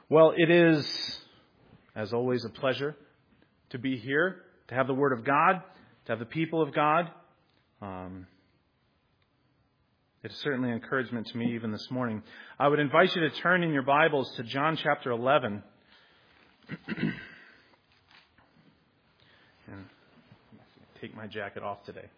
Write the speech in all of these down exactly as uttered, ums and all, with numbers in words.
Well, it is, as always, a pleasure to be here, to have the Word of God, to have the people of God. Um, it is certainly an encouragement to me even this morning. I would invite you to turn in your Bibles to John chapter eleven. And take my jacket off today.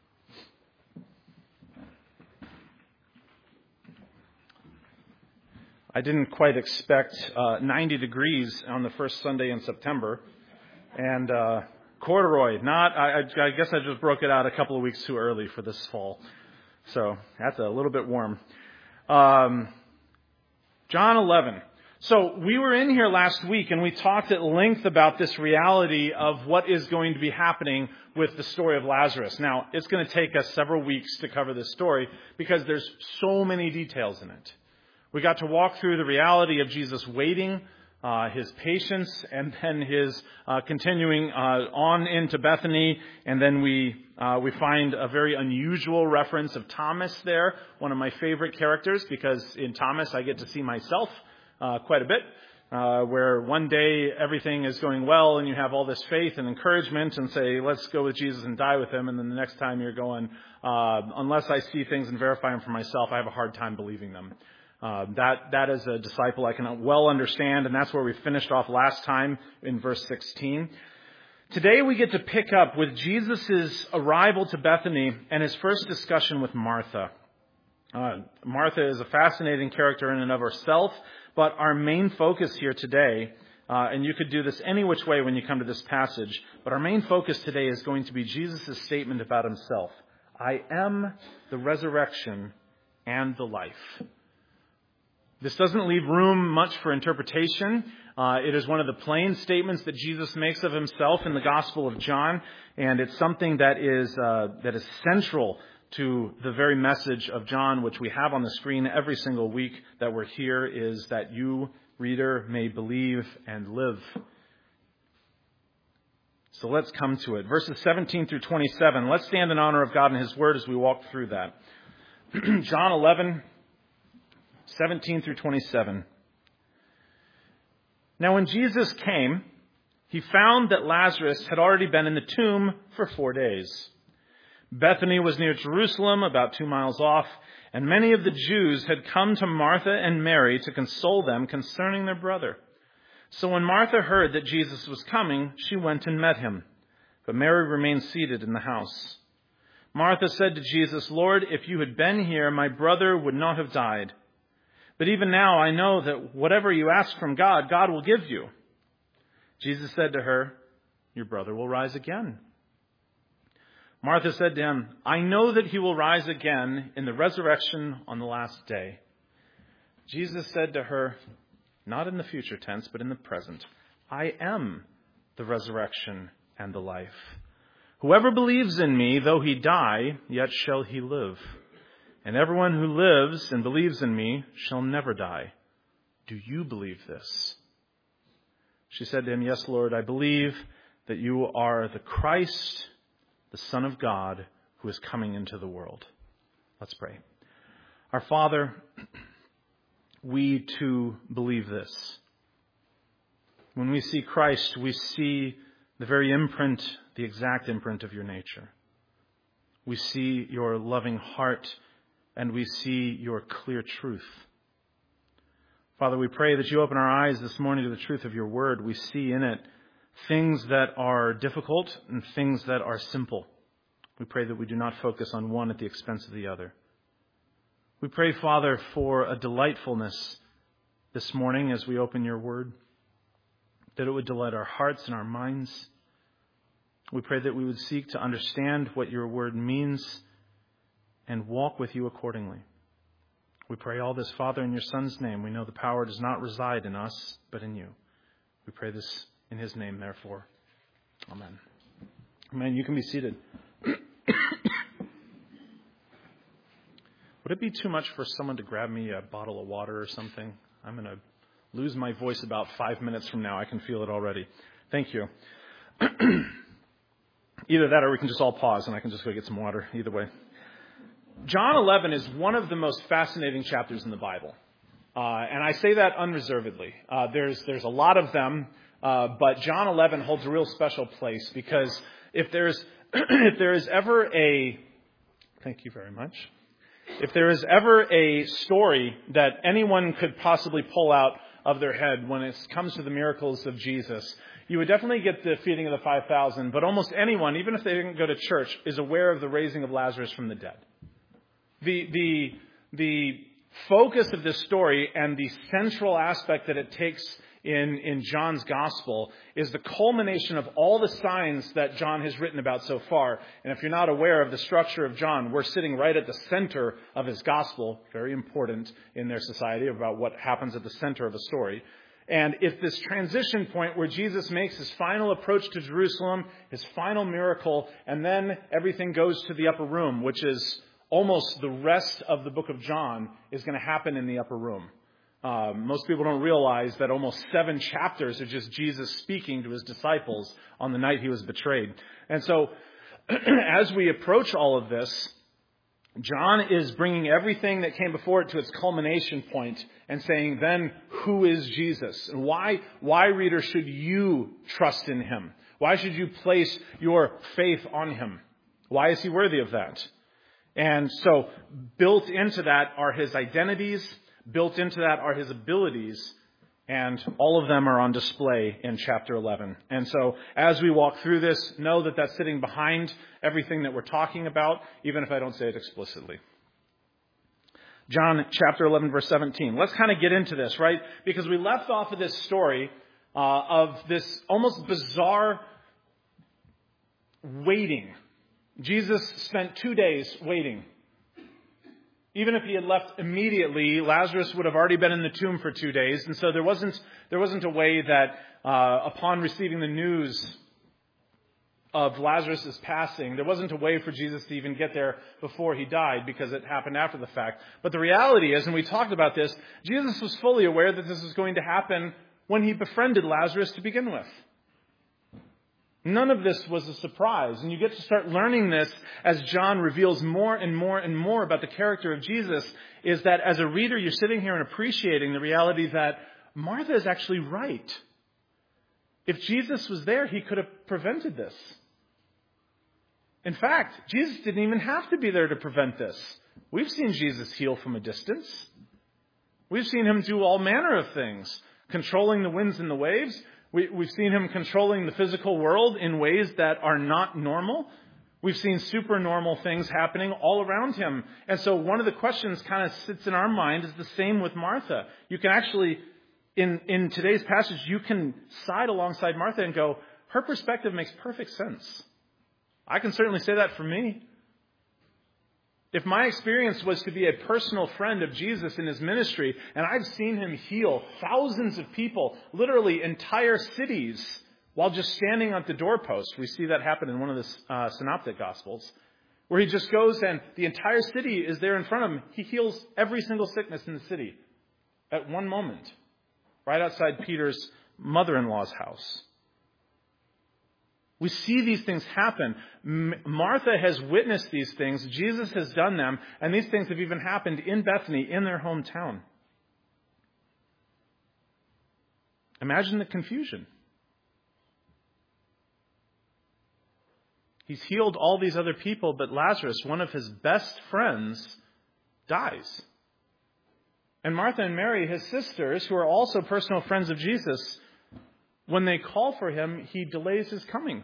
I didn't quite expect uh, ninety degrees on the first Sunday in September. And uh, corduroy, not, I, I guess I just broke it out a couple of weeks too early for this fall. So that's a little bit warm. Um, John eleven. So we were in here last week and we talked at length about this reality of what is going to be happening with the story of Lazarus. Now, it's going to take us several weeks to cover this story because there's so many details in it. We got to walk through the reality of Jesus waiting, uh, his patience, and then his uh, continuing uh, on into Bethany. And then we uh, we find a very unusual reference of Thomas there, one of my favorite characters, because in Thomas I get to see myself uh, quite a bit, uh, where one day everything is going well and you have all this faith and encouragement and say, let's go with Jesus and die with him. And then the next time you're going, uh, unless I see things and verify them for myself, I have a hard time believing them. Uh, that, that is a disciple I can well understand, and that's where we finished off last time in verse sixteen. Today we get to pick up with Jesus' arrival to Bethany and his first discussion with Martha. Uh, Martha is a fascinating character in and of herself, but our main focus here today, uh, and you could do this any which way when you come to this passage, but our main focus today is going to be Jesus' statement about himself. I am the resurrection and the life. This doesn't leave room much for interpretation. Uh, it is one of the plain statements that Jesus makes of himself in the Gospel of John, and it's something that is uh, that is central to the very message of John, which we have on the screen every single week that we're here, is that you, reader, may believe and live. So let's come to it. Verses seventeen through twenty-seven. Let's stand in honor of God and his word as we walk through that. John eleven. seventeen through twenty-seven. Now when Jesus came, he found that Lazarus had already been in the tomb for four days. Bethany was near Jerusalem, about two miles off, and many of the Jews had come to Martha and Mary to console them concerning their brother. So when Martha heard that Jesus was coming, she went and met him, but Mary remained seated in the house. Martha said to Jesus, Lord, if you had been here, my brother would not have died. But even now I know that whatever you ask from God, God will give you. Jesus said to her, your brother will rise again. Martha said to him, I know that he will rise again in the resurrection on the last day. Jesus said to her, not in the future tense, but in the present, I am the resurrection and the life. Whoever believes in me, though he die, yet shall he live. And everyone who lives and believes in me shall never die. Do you believe this? She said to him, yes, Lord, I believe that you are the Christ, the Son of God, who is coming into the world. Let's pray. Our Father, we too believe this. When we see Christ, we see the very imprint, the exact imprint of your nature. We see your loving heart, and we see your clear truth. Father, we pray that you open our eyes this morning to the truth of your word. We see in it things that are difficult and things that are simple. We pray that we do not focus on one at the expense of the other. We pray, Father, for a delightfulness this morning as we open your word, that it would delight our hearts and our minds. We pray that we would seek to understand what your word means and walk with you accordingly. We pray all this, Father, in your Son's name. We know the power does not reside in us, but in you. We pray this in his name, therefore. Amen. Amen. You can be seated. Would it be too much for someone to grab me a bottle of water or something? I'm going to lose my voice about five minutes from now. I can feel it already. Thank you. Either that or we can just all pause and I can just go get some water. Either way. John eleven is one of the most fascinating chapters in the Bible. Uh, and I say that unreservedly. Uh, there's there's a lot of them, uh, but John eleven holds a real special place because if there's if there is ever a thank you very much. If there is ever a story that anyone could possibly pull out of their head when it comes to the miracles of Jesus, you would definitely get the feeding of the five thousand, but almost anyone, even if they didn't go to church, is aware of the raising of Lazarus from the dead. The the the focus of this story and the central aspect that it takes in, in John's gospel is the culmination of all the signs that John has written about so far. And if you're not aware of the structure of John, we're sitting right at the center of his gospel, very important in their society about what happens at the center of a story. And it's this transition point where Jesus makes his final approach to Jerusalem, his final miracle, and then everything goes to the upper room, which is almost the rest of the book of John is going to happen in the upper room. Um, most people don't realize that almost seven chapters are just Jesus speaking to his disciples on the night he was betrayed. And so as we approach all of this, John is bringing everything that came before it to its culmination point and saying, then, who is Jesus? And why, why, reader, should you trust in him? Why should you place your faith on him? Why is he worthy of that? And so built into that are his identities. Built into that are his abilities, and all of them are on display in chapter eleven. And so as we walk through this, know that that's sitting behind everything that we're talking about, even if I don't say it explicitly. John chapter eleven, verse seventeen. Let's kind of get into this, right? Because we left off of this story uh, of this almost bizarre waiting. Jesus spent two days waiting. Even if he had left immediately, Lazarus would have already been in the tomb for two days. And so there wasn't there wasn't a way that uh, upon receiving the news of Lazarus' passing, there wasn't a way for Jesus to even get there before he died because it happened after the fact. But the reality is, and we talked about this, Jesus was fully aware that this was going to happen when he befriended Lazarus to begin with. None of this was a surprise. And you get to start learning this as John reveals more and more and more about the character of Jesus, is that as a reader, you're sitting here and appreciating the reality that Martha is actually right. If Jesus was there, he could have prevented this. In fact, Jesus didn't even have to be there to prevent this. We've seen Jesus heal from a distance. We've seen him do all manner of things, controlling the winds and the waves. We, we've seen him controlling the physical world in ways that are not normal. We've seen supernormal things happening all around him. And so one of the questions kind of sits in our mind is the same with Martha. You can actually, in, in today's passage, you can side alongside Martha and go, her perspective makes perfect sense. I can certainly say that for me. If my experience was to be a personal friend of Jesus in his ministry, and I've seen him heal thousands of people, literally entire cities, while just standing at the doorpost. We see that happen in one of the uh, synoptic gospels, where he just goes and the entire city is there in front of him. He heals every single sickness in the city at one moment, right outside Peter's mother-in-law's house. We see these things happen. M- Martha has witnessed these things. Jesus has done them. And these things have even happened in Bethany, in their hometown. Imagine the confusion. He's healed all these other people, but Lazarus, one of his best friends, dies. And Martha and Mary, his sisters, who are also personal friends of Jesus, when they call for him, he delays his coming.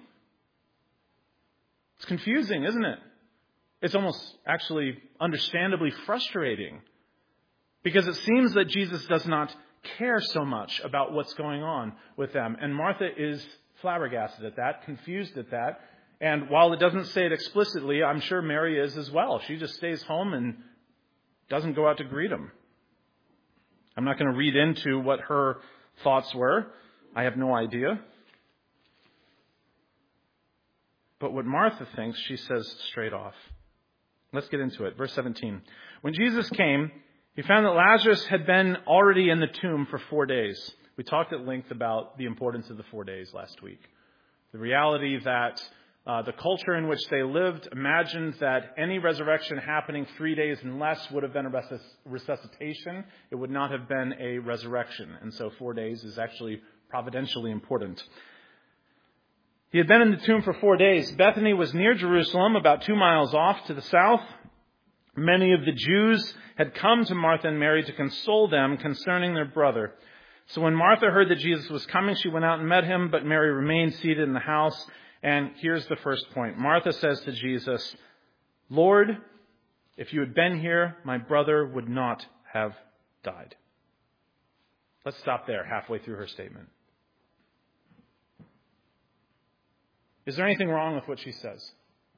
It's confusing, isn't it? It's almost actually understandably frustrating, because it seems that Jesus does not care so much about what's going on with them. And Martha is flabbergasted at that, confused at that. And while it doesn't say it explicitly, I'm sure Mary is as well. She just stays home and doesn't go out to greet him. I'm not going to read into what her thoughts were. I have no idea. But what Martha thinks, she says straight off. Let's get into it. Verse seventeen. When Jesus came, he found that Lazarus had been already in the tomb for four days. We talked at length about the importance of the four days last week. The reality that Uh, the culture in which they lived imagined that any resurrection happening three days and less would have been a resus- resuscitation. It would not have been a resurrection. And so four days is actually providentially important. He had been in the tomb for four days. Bethany was near Jerusalem, about two miles off to the south. Many of the Jews had come to Martha and Mary to console them concerning their brother. So when Martha heard that Jesus was coming, she went out and met him, but Mary remained seated in the house. And here's the first point. Martha says to Jesus, "Lord, if you had been here, my brother would not have died." Let's stop there halfway through her statement. Is there anything wrong with what she says?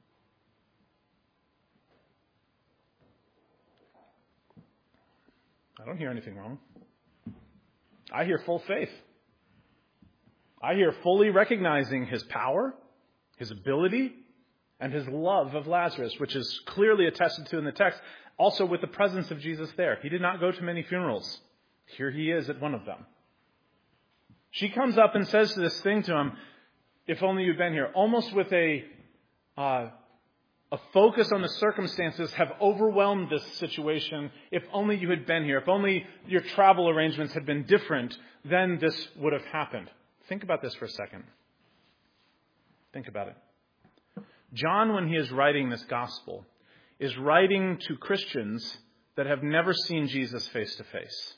I don't hear anything wrong. I hear full faith. I hear fully recognizing his power, his ability, and his love of Lazarus, which is clearly attested to in the text, also with the presence of Jesus there. He did not go to many funerals. Here he is at one of them. She comes up and says this thing to him, "If only you'd been here," almost with a uh, a focus on the circumstances have overwhelmed this situation. If only you had been here, if only your travel arrangements had been different, then this would have happened. Think about this for a second. Think about it. John, when he is writing this gospel, is writing to Christians that have never seen Jesus face to face.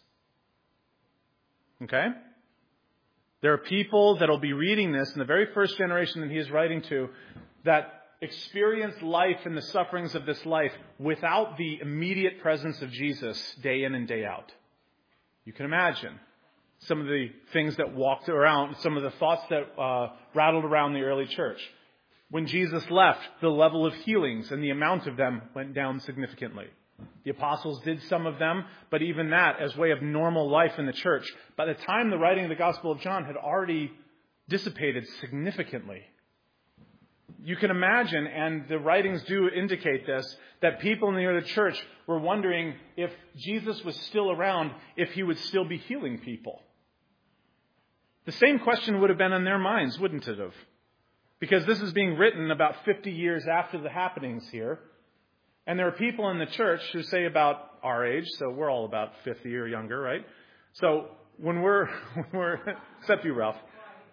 Okay? There are people that will be reading this in the very first generation that he is writing to that experience life and the sufferings of this life without the immediate presence of Jesus day in and day out. You can imagine some of the things that walked around, some of the thoughts that uh, rattled around the early church. When Jesus left, the level of healings and the amount of them went down significantly. The apostles did some of them, but even that as way of normal life in the church, by the time the writing of the Gospel of John had already dissipated significantly. You can imagine, and the writings do indicate this, that people in the early church were wondering if Jesus was still around, if he would still be healing people. The same question would have been on their minds, wouldn't it have? Because this is being written about fifty years after the happenings here. And there are people in the church who say about our age, so we're all about fifty or younger, right? So when we're, when we're except you, Ralph.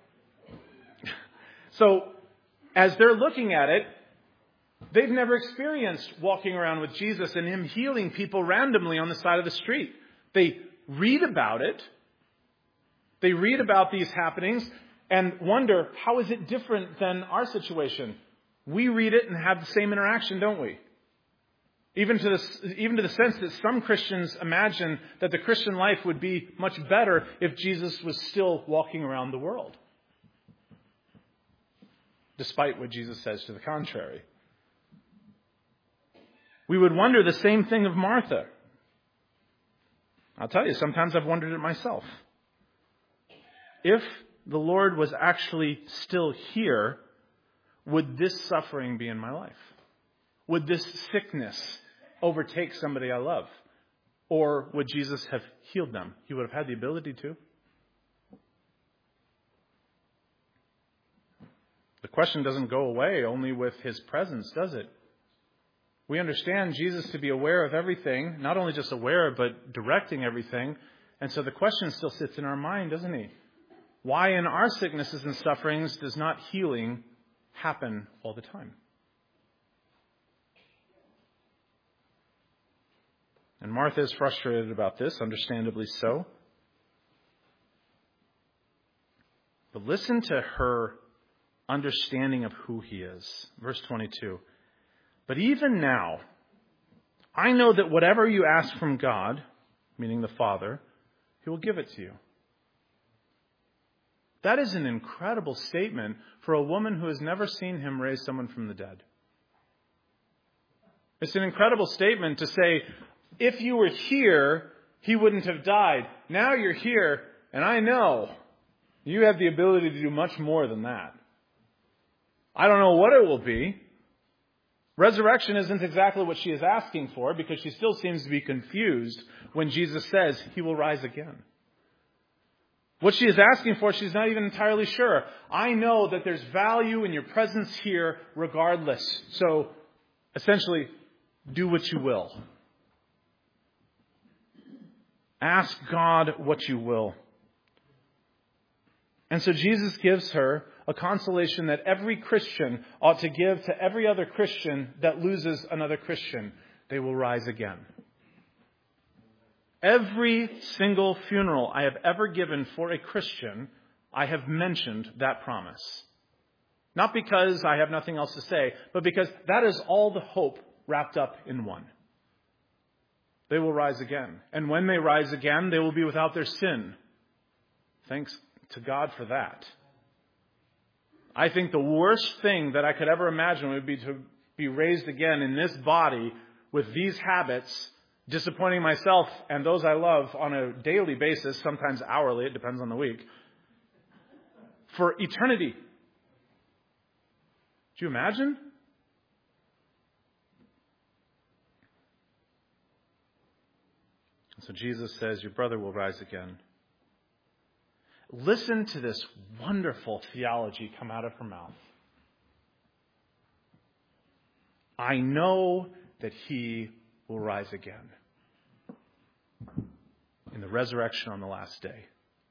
So as they're looking at it, they've never experienced walking around with Jesus and him healing people randomly on the side of the street. They read about it. They read about these happenings and wonder, how is it different than our situation? We read it and have the same interaction, don't we? Even to the, even to the sense that some Christians imagine that the Christian life would be much better if Jesus was still walking around the world. Despite what Jesus says to the contrary. We would wonder the same thing of Martha. I'll tell you, sometimes I've wondered it myself. If the Lord was actually still here, would this suffering be in my life? Would this sickness overtake somebody I love? Or would Jesus have healed them? He would have had the ability to. The question doesn't go away only with his presence, does it? We understand Jesus to be aware of everything, not only just aware, but directing everything. And so the question still sits in our mind, doesn't he? Why in our sicknesses and sufferings does not healing happen all the time? And Martha is frustrated about this, understandably so. But listen to her understanding of who he is. Verse twenty-two. But even now, I know that whatever you ask from God, meaning the Father, he will give it to you. That is an incredible statement for a woman who has never seen him raise someone from the dead. It's an incredible statement to say, if you were here, he wouldn't have died. Now you're here, and I know you have the ability to do much more than that. I don't know what it will be. Resurrection isn't exactly what she is asking for because she still seems to be confused when Jesus says he will rise again. What she is asking for, she's not even entirely sure. I know that there's value in your presence here regardless. So, essentially, do what you will. Ask God what you will. And so Jesus gives her a consolation that every Christian ought to give to every other Christian that loses another Christian. They will rise again. Every single funeral I have ever given for a Christian, I have mentioned that promise. Not because I have nothing else to say, but because that is all the hope wrapped up in one. They will rise again. And when they rise again, they will be without their sin. Thanks to God for that. I think the worst thing that I could ever imagine would be to be raised again in this body with these habits, disappointing myself and those I love on a daily basis, sometimes hourly, it depends on the week, for eternity. Do you imagine? So Jesus says, your brother will rise again. Listen to this wonderful theology come out of her mouth. I know that he will rise again in the resurrection on the last day.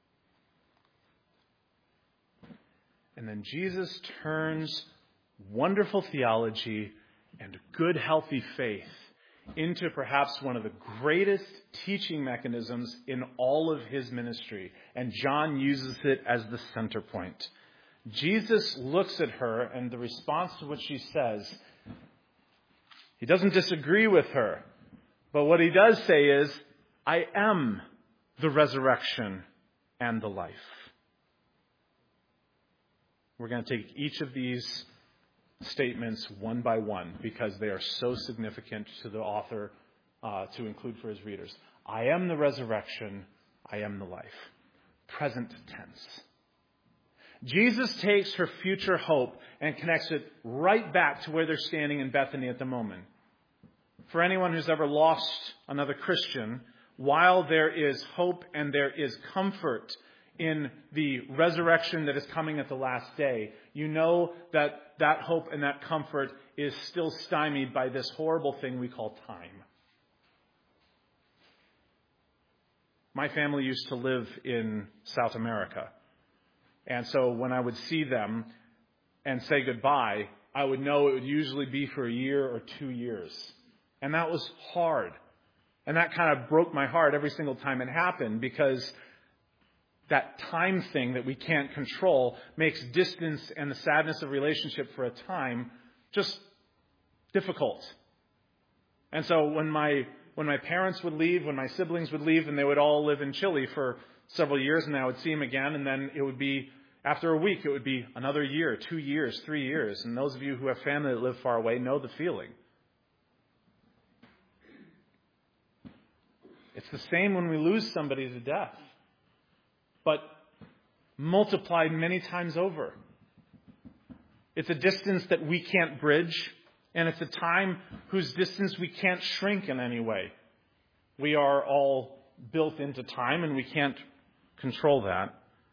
And then Jesus turns wonderful theology and good, healthy faith into perhaps one of the greatest teaching mechanisms in all of his ministry. And John uses it as the center point. Jesus looks at her, and the response to what she says, he doesn't disagree with her. But what he does say is, I am the resurrection and the life. We're going to take each of these statements one by one because they are so significant to the author uh, to include for his readers. I am the resurrection. I am the life. Present tense. Jesus takes her future hope and connects it right back to where they're standing in Bethany at the moment. For anyone who's ever lost another Christian, while there is hope and there is comfort in the resurrection that is coming at the last day, you know that that hope and that comfort is still stymied by this horrible thing we call time. My family used to live in South America. And so when I would see them and say goodbye, I would know it would usually be for a year or two years. And that was hard. And that kind of broke my heart every single time it happened, because that time thing that we can't control makes distance and the sadness of relationship for a time just difficult. And so when my when my parents would leave, when my siblings would leave, and they would all live in Chile for several years, and I would see them again, and then it would be, after a week, it would be another year, two years, three years. And those of you who have family that live far away know the feeling. It's the same when we lose somebody to death, but multiplied many times over. It's a distance that we can't bridge, and it's a time whose distance we can't shrink in any way. We are all built into time, and we can't control that.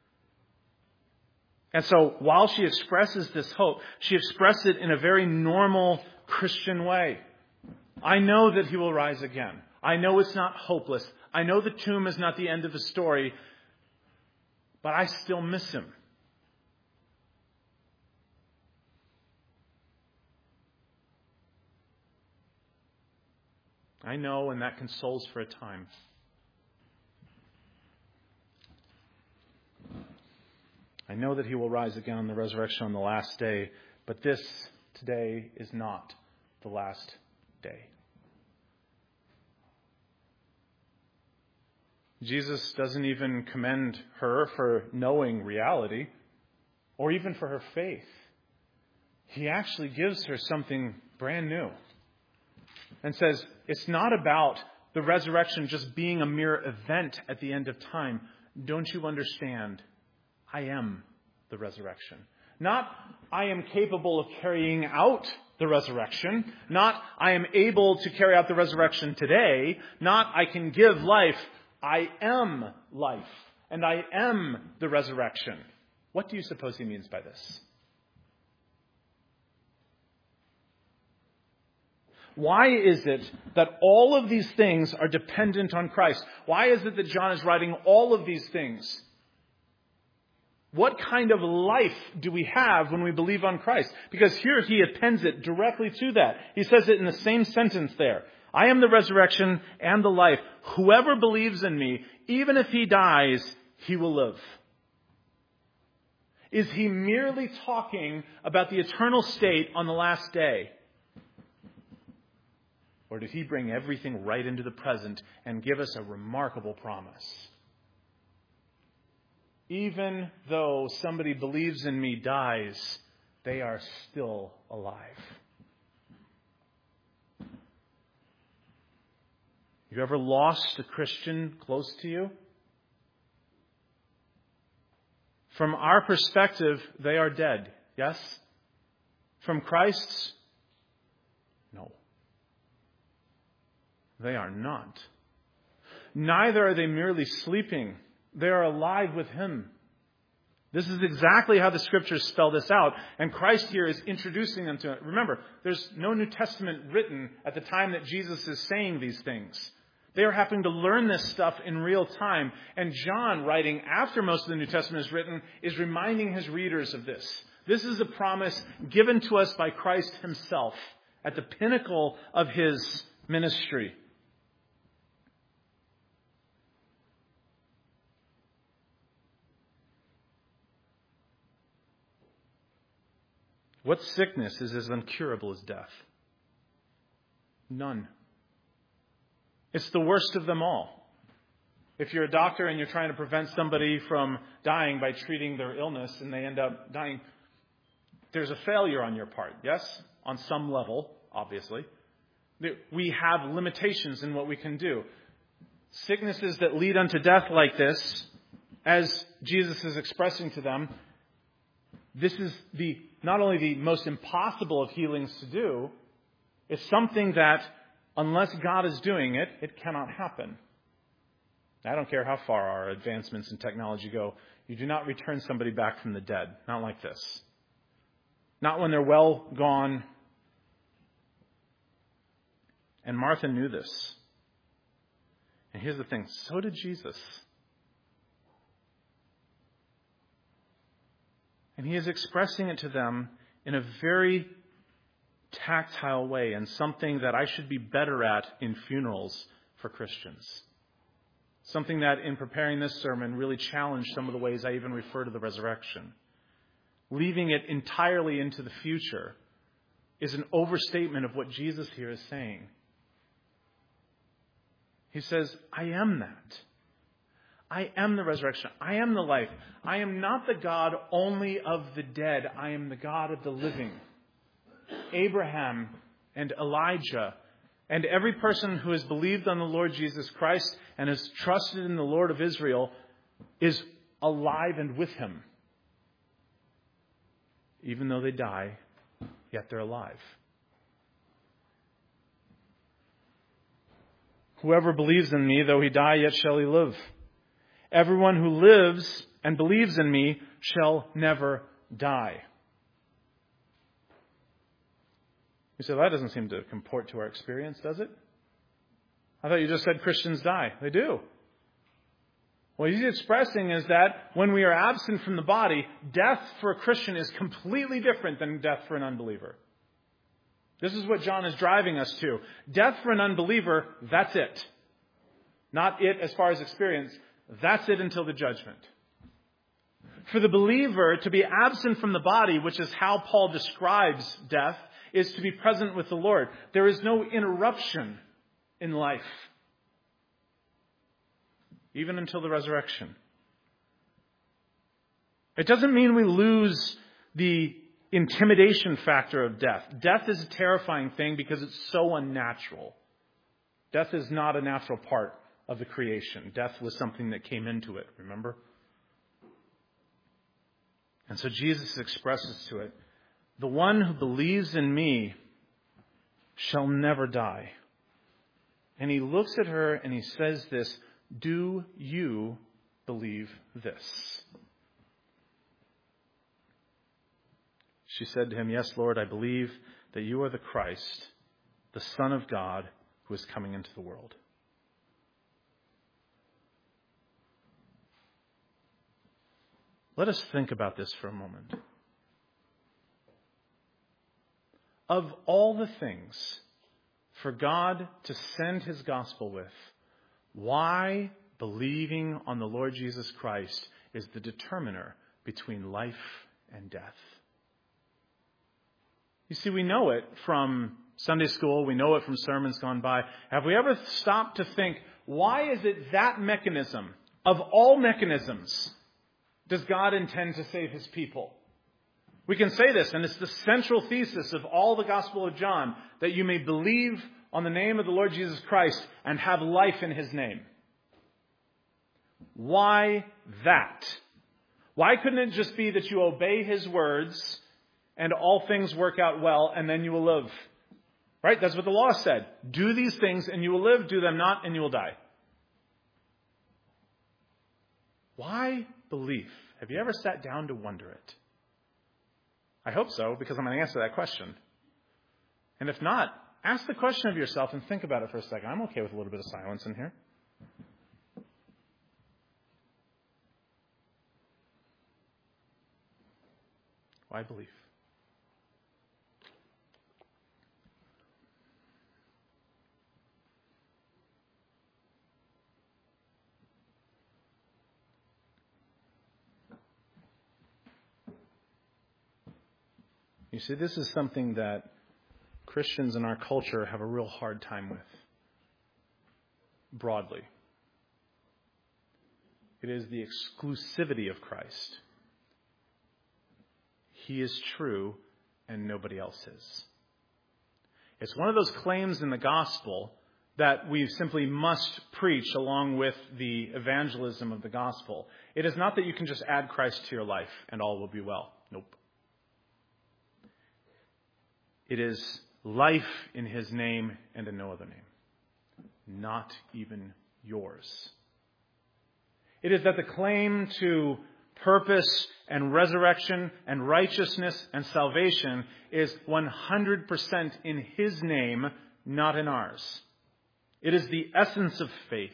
And so while she expresses this hope, she expresses it in a very normal Christian way. I know that he will rise again. I know it's not hopeless. I know the tomb is not the end of the story, but I still miss him. I know, and that consoles for a time. I know that he will rise again on the resurrection on the last day, but this today is not the last day. Jesus doesn't even commend her for knowing reality or even for her faith. He actually gives her something brand new and says, it's not about the resurrection just being a mere event at the end of time. Don't you understand? I am the resurrection. Not, I am capable of carrying out the resurrection. Not, I am able to carry out the resurrection today. Not, I can give life. I am life. and I am the resurrection. What do you suppose he means by this? Why is it that all of these things are dependent on Christ? Why is it that John is writing all of these things? What kind of life do we have when we believe on Christ? Because here he appends it directly to that. He says it in the same sentence there. I am the resurrection and the life. Whoever believes in me, even if he dies, he will live. Is he merely talking about the eternal state on the last day? Or did he bring everything right into the present and give us a remarkable promise? Even though somebody believes in me dies, they are still alive. You ever lost a Christian close to you? From our perspective, they are dead. Yes? From Christ's? No. They are not. Neither are they merely sleeping. They are alive with him. This is exactly how the Scriptures spell this out. And Christ here is introducing them to it. Remember, there's no New Testament written at the time that Jesus is saying these things. They are having to learn this stuff in real time. And John, writing after most of the New Testament is written, is reminding his readers of this. This is a promise given to us by Christ himself at the pinnacle of his ministry. What sickness is as incurable as death? None. It's the worst of them all. If you're a doctor and you're trying to prevent somebody from dying by treating their illness and they end up dying, there's a failure on your part, yes? On some level, obviously. We have limitations in what we can do. Sicknesses that lead unto death like this, as Jesus is expressing to them, this is the not only the most impossible of healings to do, it's something that, unless God is doing it, it cannot happen. I don't care how far our advancements in technology go. You do not return somebody back from the dead. Not like this. Not when they're well gone. And Martha knew this. And here's the thing. So did Jesus. And he is expressing it to them in a very tactile way, and something that I should be better at in funerals for Christians. Something that, in preparing this sermon, really challenged some of the ways I even refer to the resurrection. Leaving it entirely into the future is an overstatement of what Jesus here is saying. He says, I am that. I am the resurrection. I am the life. I am not the God only of the dead. I am the God of the living. Abraham and Elijah and every person who has believed on the Lord Jesus Christ and has trusted in the Lord of Israel is alive and with him. Even though they die, yet they're alive. Whoever believes in me, though he die, yet shall he live. Everyone who lives and believes in me shall never die. You say, that doesn't seem to comport to our experience, does it? I thought you just said Christians die. They do. What he's expressing is that when we are absent from the body, death for a Christian is completely different than death for an unbeliever. This is what John is driving us to. Death for an unbeliever, that's it. Not it as far as experience. That's it until the judgment. For the believer to be absent from the body, which is how Paul describes death, is to be present with the Lord. There is no interruption in life, even until the resurrection. It doesn't mean we lose the intimidation factor of death. Death is a terrifying thing because it's so unnatural. Death is not a natural part of the creation. Death was something that came into it, remember? And so Jesus expresses to it, the one who believes in me shall never die. And he looks at her and he says this, do you believe this?" She said to him, "Yes, Lord, I believe that you are the Christ, the Son of God, who is coming into the world." Let us think about this for a moment. Of all the things for God to send his gospel with, why believing on the Lord Jesus Christ is the determiner between life and death? You see, we know it from Sunday school. We know it from sermons gone by. Have we ever stopped to think, why is it that mechanism, of all mechanisms, does God intend to save his people? We can say this, and it's the central thesis of all the Gospel of John, that you may believe on the name of the Lord Jesus Christ and have life in his name. Why that? Why couldn't it just be that you obey his words and all things work out well, and then you will live? Right? That's what the law said. Do these things and you will live. Do them not and you will die. Why belief? Have you ever sat down to wonder it? I hope so, because I'm going to answer that question. And if not, ask the question of yourself and think about it for a second. I'm okay with a little bit of silence in here. Why belief? You see, this is something that Christians in our culture have a real hard time with, broadly. It is the exclusivity of Christ. He is true and nobody else is. It's one of those claims in the gospel that we simply must preach along with the evangelism of the gospel. It is not that you can just add Christ to your life and all will be well. Nope. It is life in his name and in no other name. Not even yours. It is that the claim to purpose and resurrection and righteousness and salvation is one hundred percent in his name, not in ours. It is the essence of faith.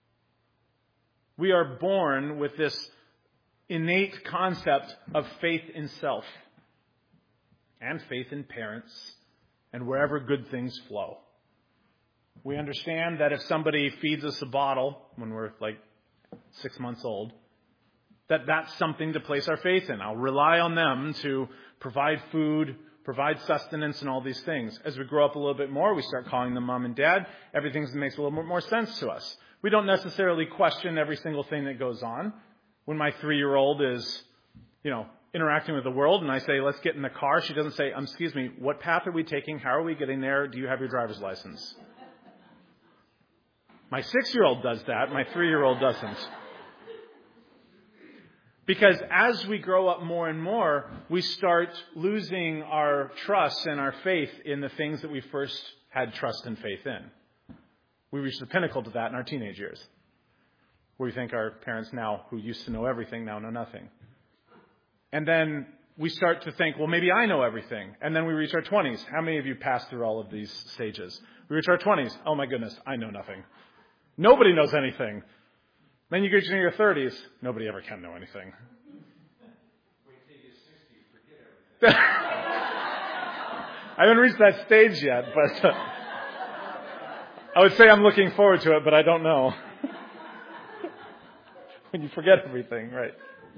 We are born with this innate concept of faith in self and faith in parents and wherever good things flow. We understand that if somebody feeds us a bottle when we're like six months old, that that's something to place our faith in. I'll rely on them to provide food, provide sustenance, and all these things. As we grow up a little bit more, we start calling them mom and dad. Everything makes a little bit more sense to us. We don't necessarily question every single thing that goes on. When my three-year-old is, you know, interacting with the world and I say, let's get in the car, she doesn't say, um, excuse me, what path are we taking? How are we getting there? Do you have your driver's license? My six-year-old does that. My three-year-old doesn't. Because as we grow up more and more, we start losing our trust and our faith in the things that we first had trust and faith in. We reach the pinnacle to that in our teenage years, where we think our parents now, who used to know everything, now know nothing. And then we start to think, well, maybe I know everything. And then we reach our twenties. How many of you passed through all of these stages? We reach our twenties. Oh, my goodness, I know nothing. Nobody knows anything. Then you get to your thirties. Nobody ever can know anything. Wait till you get sixty, forget everything. I haven't reached that stage yet, but uh, I would say I'm looking forward to it, but I don't know. When you forget everything, right?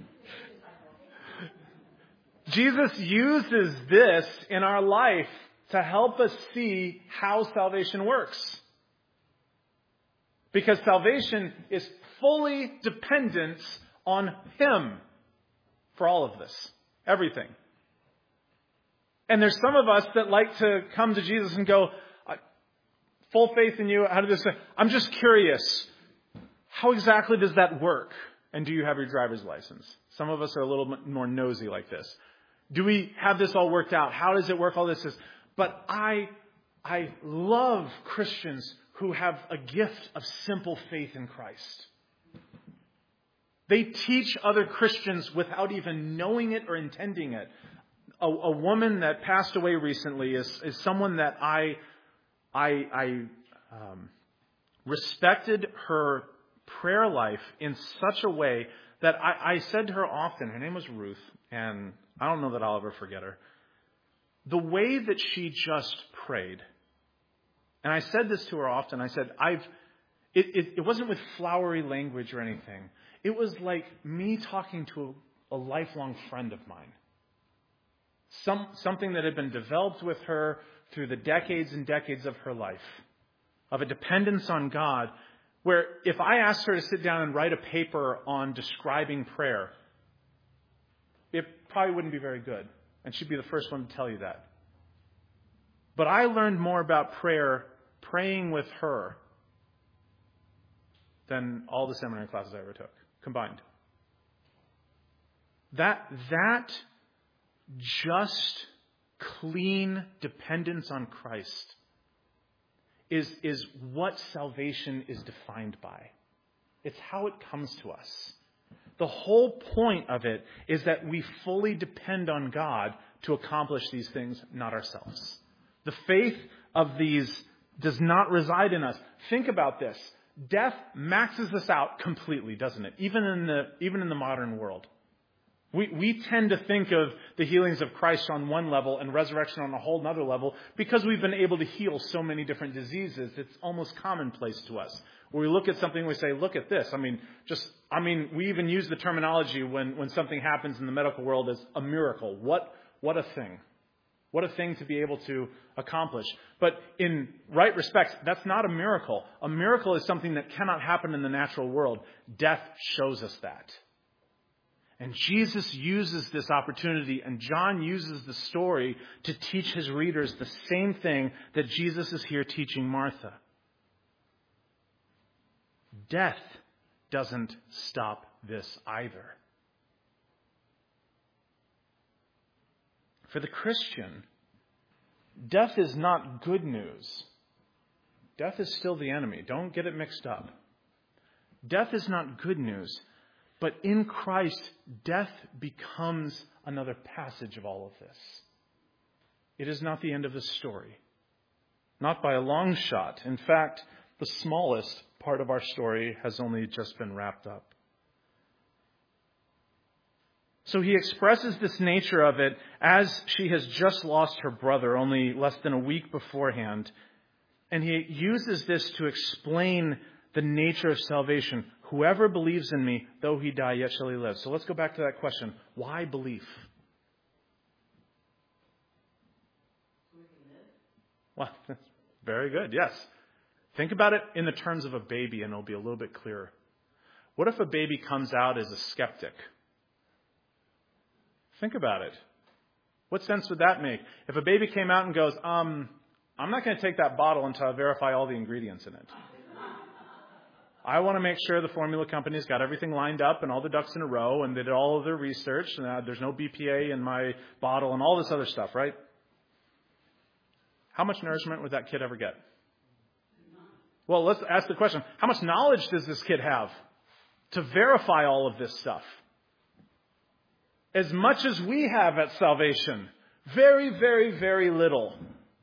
Jesus uses this in our life to help us see how salvation works. Because salvation is fully dependent on him for all of this. Everything. And there's some of us that like to come to Jesus and go, full faith in you. How did this? I'm just curious. How exactly does that work? And do you have your driver's license? Some of us are a little bit more nosy like this. Do we have this all worked out? How does it work? All this is. But I, I love Christians who have a gift of simple faith in Christ. They teach other Christians without even knowing it or intending it. A, a woman that passed away recently is, is someone that I, I, I um, respected her prayer life in such a way that I, I said to her often, her name was Ruth, and I don't know that I'll ever forget her. The way that she just prayed, and I said this to her often, I said, I've, it, it, it wasn't with flowery language or anything. It was like me talking to a, a lifelong friend of mine. Some, something that had been developed with her through the decades and decades of her life, of a dependence on God, where if I asked her to sit down and write a paper on describing prayer, it probably wouldn't be very good. And she'd be the first one to tell you that. But I learned more about prayer praying with her than all the seminary classes I ever took combined. That, that just, clean dependence on Christ is, is what salvation is defined by. It's how it comes to us. The whole point of it is that we fully depend on God to accomplish these things, not ourselves. The faith of these does not reside in us. Think about this. Death maxes us out completely, doesn't it? Even in the, even in the modern world. We, we tend to think of the healings of Christ on one level and resurrection on a whole other level because we've been able to heal so many different diseases. It's almost commonplace to us. Where we look at something, we say, look at this. I mean, just, I mean, we even use the terminology when, when something happens in the medical world as a miracle. What, what a thing. What a thing to be able to accomplish. But in right respects, that's not a miracle. A miracle is something that cannot happen in the natural world. Death shows us that. And Jesus uses this opportunity, and John uses the story to teach his readers the same thing that Jesus is here teaching Martha. Death doesn't stop this either. For the Christian, death is not good news. Death is still the enemy. Don't get it mixed up. Death is not good news. But in Christ, death becomes another passage of all of this. It is not the end of the story. Not by a long shot. In fact, the smallest part of our story has only just been wrapped up. So he expresses this nature of it as she has just lost her brother only less than a week beforehand. And he uses this to explain the nature of salvation. Whoever believes in me, though he die, yet shall he live. So let's go back to that question. Why belief? Well, that's very good, yes. Think about it in the terms of a baby and it'll be a little bit clearer. What if a baby comes out as a skeptic? Think about it. What sense would that make? If a baby came out and goes, um, I'm not going to take that bottle until I verify all the ingredients in it. I want to make sure the formula company's got everything lined up and all the ducks in a row and they did all of their research and uh, there's no B P A in my bottle and all this other stuff, right? How much nourishment would that kid ever get? Well, let's ask the question. How much knowledge does this kid have to verify all of this stuff? As much as we have at salvation. Very, very, very little.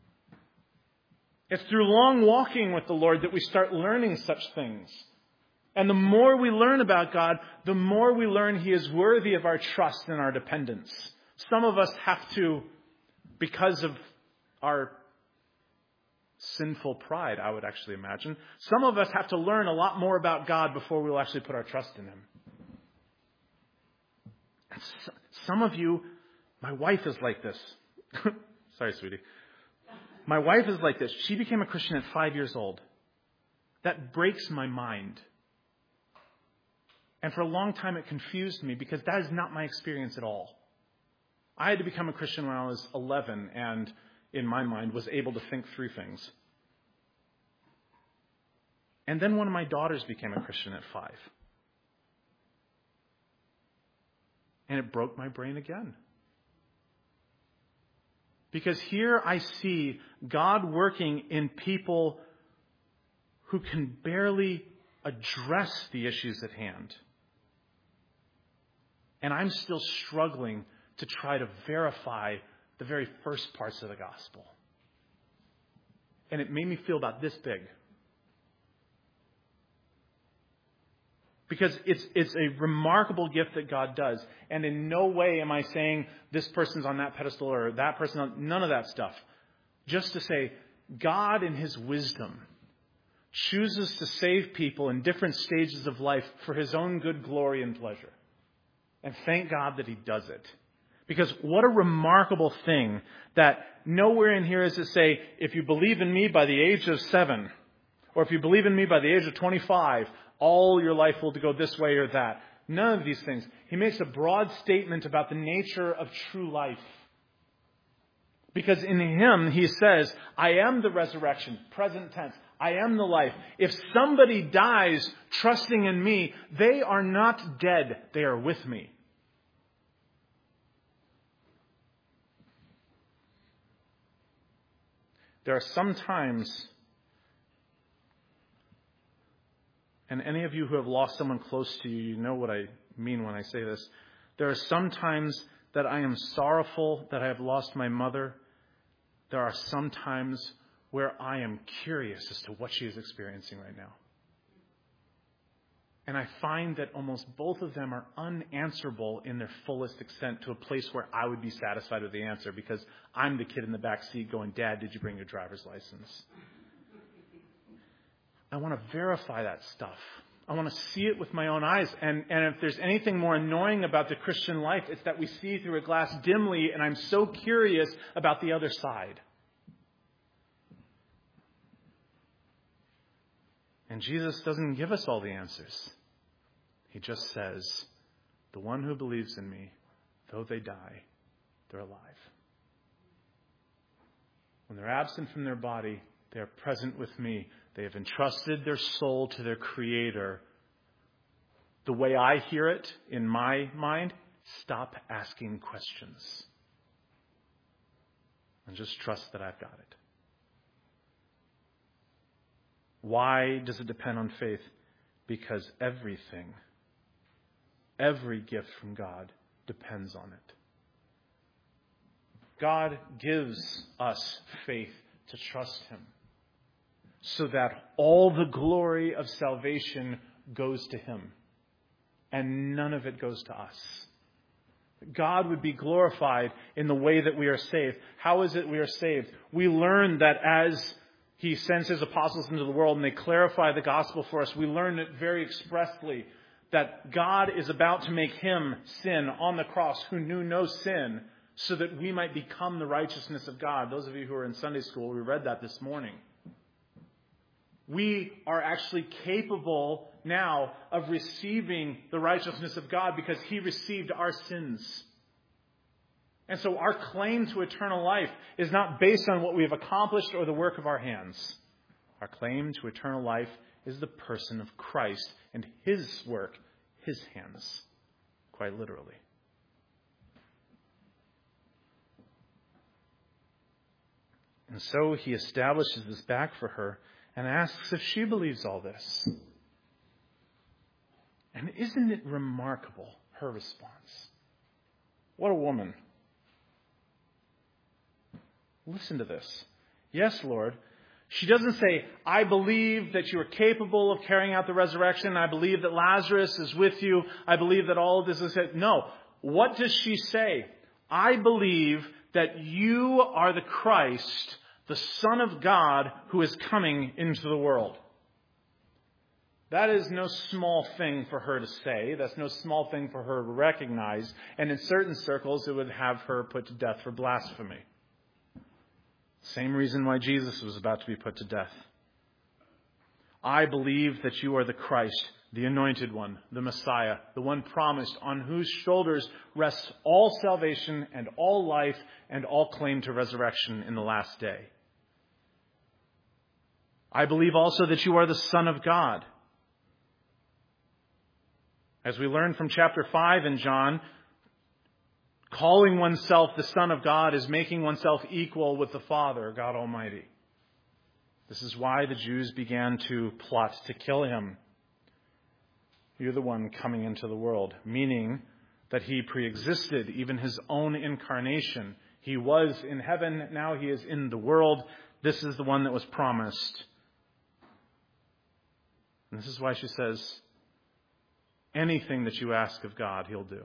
It's through long walking with the Lord that we start learning such things. And the more we learn about God, the more we learn He is worthy of our trust and our dependence. Some of us have to, because of our sinful pride, I would actually imagine, some of us have to learn a lot more about God before we'll actually put our trust in Him. And some of you, my wife is like this. Sorry, sweetie. My wife is like this. She became a Christian at five years old. That breaks my mind. And for a long time it confused me because that is not my experience at all. I had to become a Christian when I was eleven and, in my mind, was able to think through things. And then one of my daughters became a Christian at five. And it broke my brain again. Because here I see God working in people who can barely address the issues at hand. And I'm still struggling to try to verify the very first parts of the gospel. And it made me feel about this big. Because it's it's a remarkable gift that God does. And in no way am I saying this person's on that pedestal or that person on... None of that stuff. Just to say, God in His wisdom chooses to save people in different stages of life for His own good glory and pleasure. And thank God that He does it. Because what a remarkable thing that nowhere in here is it say, if you believe in me by the age of seven, or if you believe in me by the age of twenty-five, all your life will go this way or that. None of these things. He makes a broad statement about the nature of true life. Because in Him, He says, I am the resurrection, present tense. I am the life. If somebody dies trusting in me, they are not dead. They are with me. There are some times, and any of you who have lost someone close to you, you know what I mean when I say this. There are some times that I am sorrowful that I have lost my mother. There are some times where I am curious as to what she is experiencing right now. And I find that almost both of them are unanswerable in their fullest extent to a place where I would be satisfied with the answer because I'm the kid in the back seat going, Dad, did you bring your driver's license? I want to verify that stuff. I want to see it with my own eyes. And, and if there's anything more annoying about the Christian life, it's that we see through a glass dimly, and I'm so curious about the other side. And Jesus doesn't give us all the answers. He just says, the one who believes in me, though they die, they're alive. When they're absent from their body, they are present with me. They have entrusted their soul to their Creator. The way I hear it in my mind, stop asking questions. And just trust that I've got it. Why does it depend on faith? Because everything, every gift from God depends on it. God gives us faith to trust Him so that all the glory of salvation goes to Him and none of it goes to us. God would be glorified in the way that we are saved. How is it we are saved? We learn that as He sends His apostles into the world and they clarify the gospel for us, we learn it very expressly that God is about to make Him sin on the cross who knew no sin so that we might become the righteousness of God. Those of you who are in Sunday school, we read that this morning. We are actually capable now of receiving the righteousness of God because He received our sins. And so our claim to eternal life is not based on what we have accomplished or the work of our hands. Our claim to eternal life is the person of Christ and His work, His hands, quite literally. And so He establishes this back for her and asks if she believes all this. And isn't it remarkable, her response? What a woman. Listen to this. Yes, Lord. She doesn't say, I believe that you are capable of carrying out the resurrection. I believe that Lazarus is with you. I believe that all of this is it. No. What does she say? I believe that you are the Christ, the Son of God, who is coming into the world. That is no small thing for her to say. That's no small thing for her to recognize. And in certain circles, it would have her put to death for blasphemy. Same reason why Jesus was about to be put to death. I believe that you are the Christ, the anointed one, the Messiah, the one promised, on whose shoulders rests all salvation and all life and all claim to resurrection in the last day. I believe also that you are the Son of God. As we learn from chapter five in John, calling oneself the Son of God is making oneself equal with the Father, God Almighty. This is why the Jews began to plot to kill Him. You're the one coming into the world, meaning that he preexisted even his own incarnation. He was in heaven, now he is in the world. This is the one that was promised. And this is why she says, anything that you ask of God, he'll do.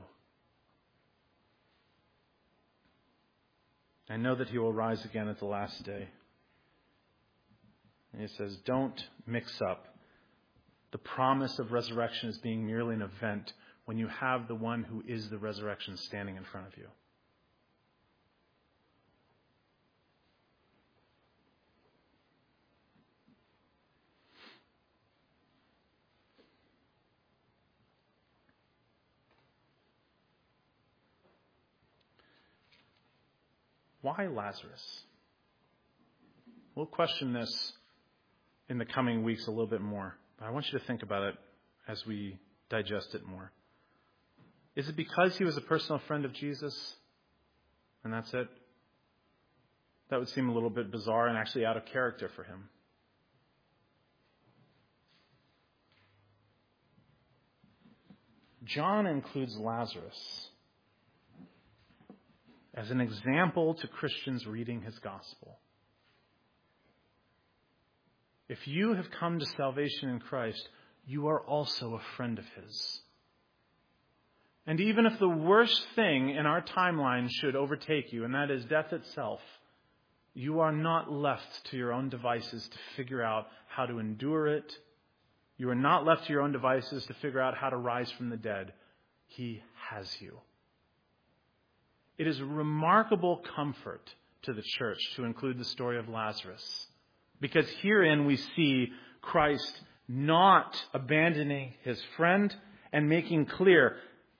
I know that he will rise again at the last day. And he says, don't mix up the promise of resurrection as being merely an event when you have the one who is the resurrection standing in front of you. Why Lazarus? We'll question this in the coming weeks a little bit more, but I want you to think about it as we digest it more. Is it because he was a personal friend of Jesus and that's it? That would seem a little bit bizarre and actually out of character for him. John includes Lazarus as an example to Christians reading his gospel. If you have come to salvation in Christ, you are also a friend of his. And even if the worst thing in our timeline should overtake you, and that is death itself, you are not left to your own devices to figure out how to endure it. You are not left to your own devices to figure out how to rise from the dead. He has you. It is a remarkable comfort to the church to include the story of Lazarus, because herein we see Christ not abandoning his friend and making clear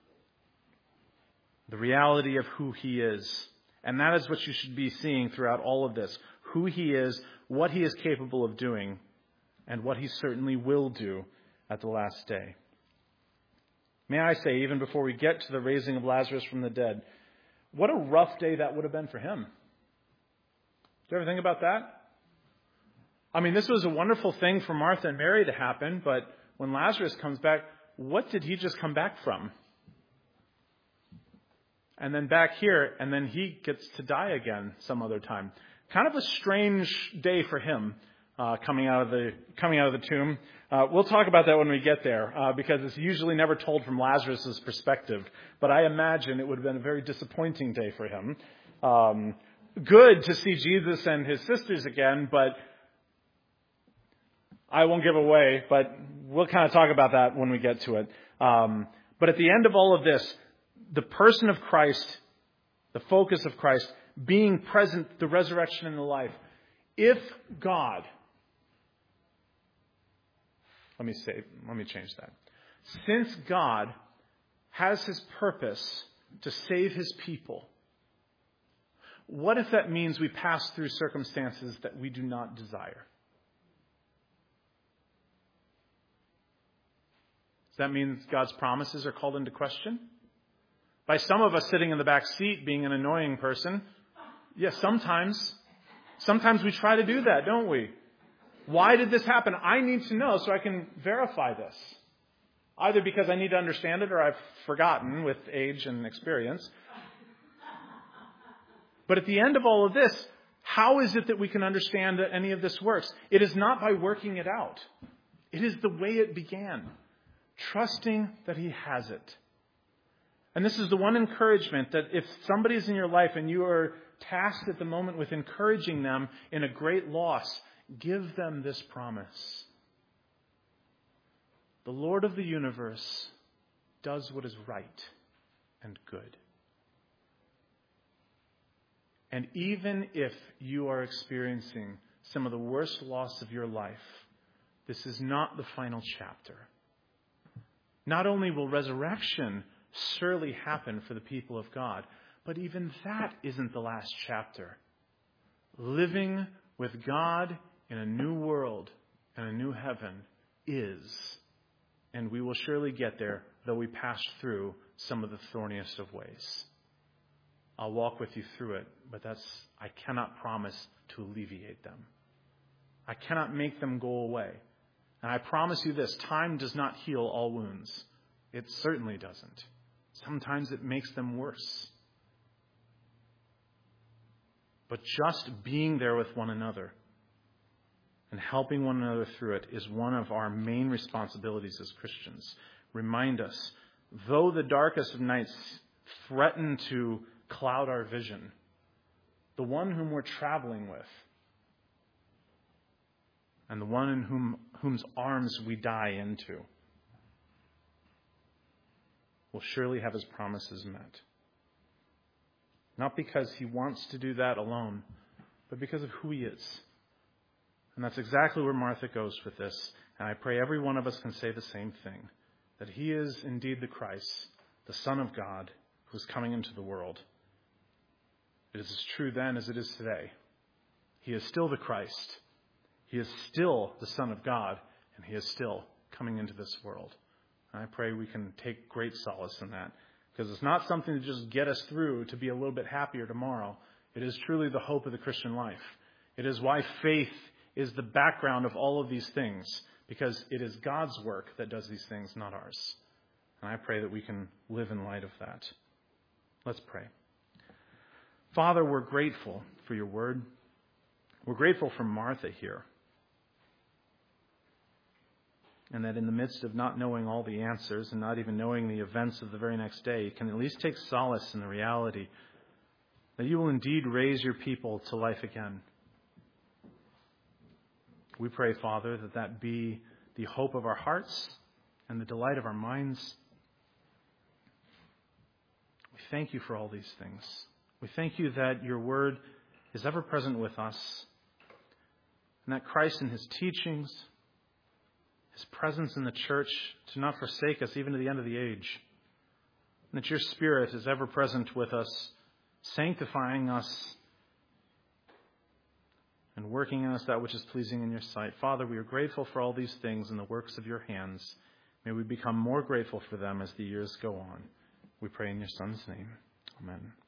the reality of who he is. And that is what you should be seeing throughout all of this. Who he is, what he is capable of doing, and what he certainly will do at the last day. May I say, even before we get to the raising of Lazarus from the dead, what a rough day that would have been for him. Do you ever think about that? I mean, this was a wonderful thing for Martha and Mary to happen, but when Lazarus comes back, what did he just come back from? And then back here, and then he gets to die again some other time. Kind of a strange day for him uh, coming out of the coming out of the tomb. Uh, we'll talk about that when we get there, uh, because it's usually never told from Lazarus' perspective. But I imagine it would have been a very disappointing day for him. Um, good to see Jesus and his sisters again, but I won't give away. But we'll kind of talk about that when we get to it. Um, but at the end of all of this, the person of Christ, the focus of Christ, being present, the resurrection and the life. If God, let me say, let me change that. Since God has his purpose to save his people, what if that means we pass through circumstances that we do not desire? Does that mean God's promises are called into question? By some of us sitting in the back seat being an annoying person, yes, sometimes. Sometimes we try to do that, don't we? Why did this happen? I need to know so I can verify this. Either because I need to understand it or I've forgotten with age and experience. But at the end of all of this, how is it that we can understand that any of this works? It is not by working it out. It is the way it began. Trusting that he has it. And this is the one encouragement that if somebody is in your life and you are tasked at the moment with encouraging them in a great loss, give them this promise. The Lord of the universe does what is right and good. And even if you are experiencing some of the worst loss of your life, this is not the final chapter. Not only will resurrection surely happen for the people of God, but even that isn't the last chapter. Living with God in a new world and a new heaven is, and we will surely get there, though we pass through some of the thorniest of ways. I'll walk with you through it, but that's, I cannot promise to alleviate them. I cannot make them go away. And I promise you this, time does not heal all wounds. It certainly doesn't. Sometimes it makes them worse. But just being there with one another and helping one another through it is one of our main responsibilities as Christians. Remind us, though the darkest of nights threaten to cloud our vision, the one whom we're traveling with and the one in whom, whose arms we die into will surely have his promises met. Not because he wants to do that alone, but because of who he is. And that's exactly where Martha goes with this. And I pray every one of us can say the same thing, that he is indeed the Christ, the Son of God, who is coming into the world. It is as true then as it is today. He is still the Christ. He is still the Son of God, and he is still coming into this world. And I pray we can take great solace in that, because it's not something to just get us through to be a little bit happier tomorrow. It is truly the hope of the Christian life. It is why faith is the background of all of these things, because it is God's work that does these things, not ours. And I pray that we can live in light of that. Let's pray. Father, we're grateful for your word. We're grateful for Martha here. And that in the midst of not knowing all the answers and not even knowing the events of the very next day, you can at least take solace in the reality that you will indeed raise your people to life again. We pray, Father, that that be the hope of our hearts and the delight of our minds. We thank you for all these things. We thank you that your word is ever present with us, and that Christ in his teachings, his presence in the church, to not forsake us even to the end of the age. And that your Spirit is ever present with us, sanctifying us and working in us that which is pleasing in your sight. Father, we are grateful for all these things and the works of your hands. May we become more grateful for them as the years go on. We pray in your Son's name. Amen.